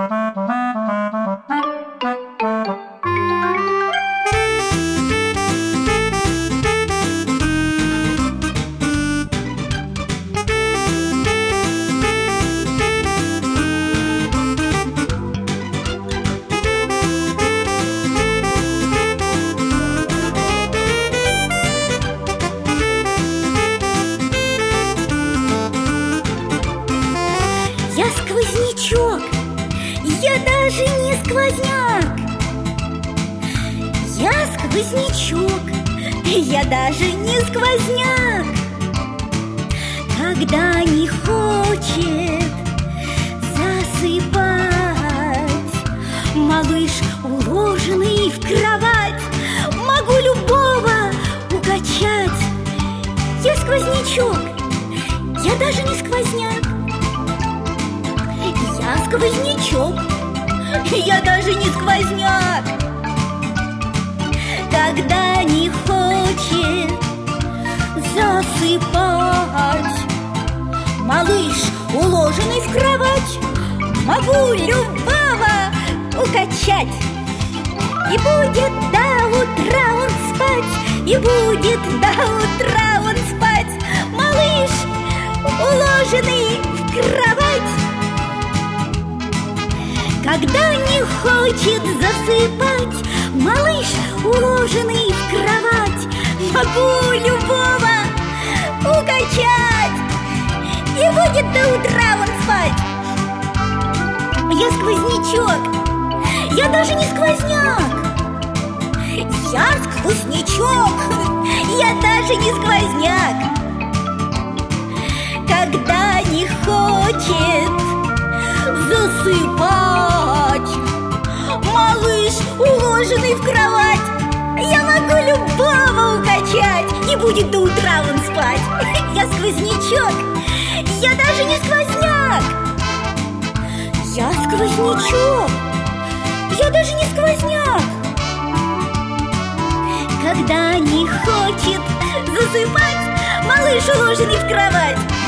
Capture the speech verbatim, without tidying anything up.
Я сквознячок, я даже не сквозняк. Я сквознячок, я даже не сквозняк. Когда не хочет засыпать малыш, уложенный в кровать, могу любого укачать. Я сквознячок, я даже не сквозняк. Я сквознячок, я даже не сквозняк. Когда не хочет засыпать малыш, уложенный в кровать, могу любого укачать. И будет до утра он спать, и будет до утра он спать, малыш, уложенный в кровать. Когда не хочет засыпать малыш, уложенный в кровать, могу любого укачать, и будет до утра он спать. Я сквознячок, я даже не сквозняк. Я сквознячок, я даже не сквозняк. Когда не хочет засыпать малыш, уложенный в кровать, я могу любого укачать, и будет до утра он спать. Я сквознячок, я даже не сквозняк. Я сквознячок, я даже не сквозняк. Когда не хочет засыпать малыш, уложенный в кровать,